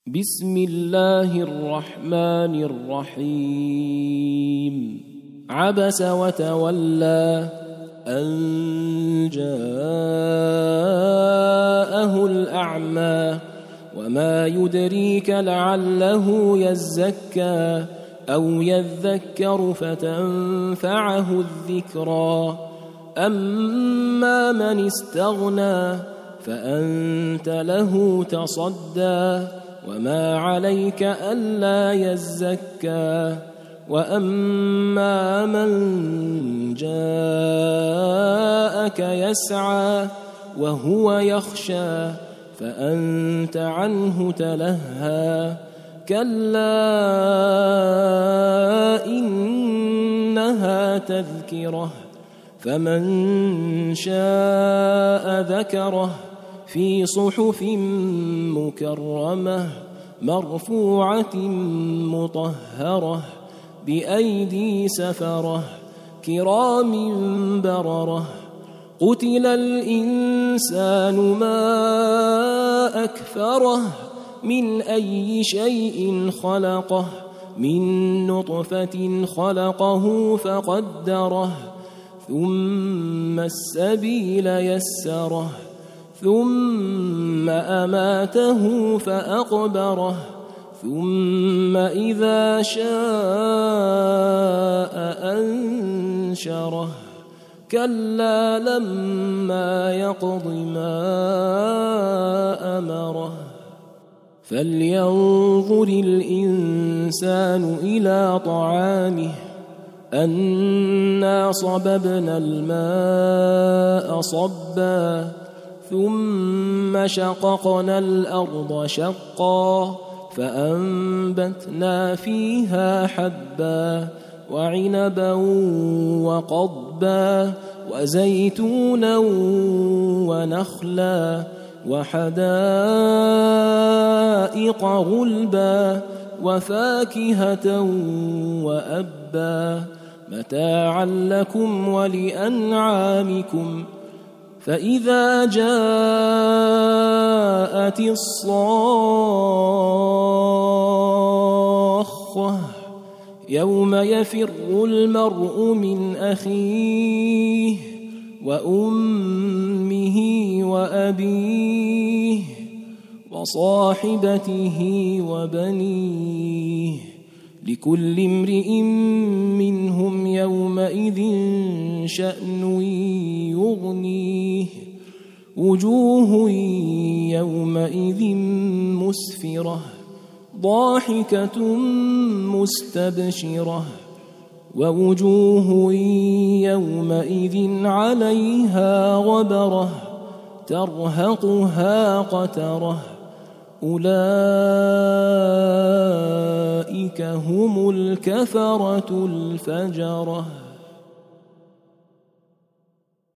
بسم الله الرحمن الرحيم عبس وتولى أن جاءه الأعمى وما يدريك لعله يزكى أو يذكر فتنفعه الذكرى أما من استغنى فأنت له تصدى وما عليك ألا يزكى وأما من جاءك يسعى وهو يخشى فأنت عنه تلهى كلا إنها تذكرة فمن شاء ذكره في صحف مكرمة مرفوعة مطهرة بأيدي سفرة كرام بررة قتل الإنسان ما أكفره من أي شيء خلقه من نطفة خلقه فقدره ثم السبيل يسره ثم أماته فأقبره ثم إذا شاء أنشره كلا لما يقض ما أمره فلينظر الإنسان إلى طعامه أنا صببنا الماء صبا ثم شققنا الأرض شقا فأنبتنا فيها حبا وعنبا وقضبا وزيتونا ونخلا وحدائق غلبا وفاكهة وأبا متاعا لكم ولأنعامكم فإذا جاءت الصاخة يوم يفر المرء من أخيه وأمه وأبيه وصاحبته وبنيه لكل امرئ منهم يومئذ شأن يغنيه وجوه يومئذ مسفرة ضاحكة مستبشرة ووجوه يومئذ عليها غبرة ترهقها قترة أولئك هم الكفرة الفجرة.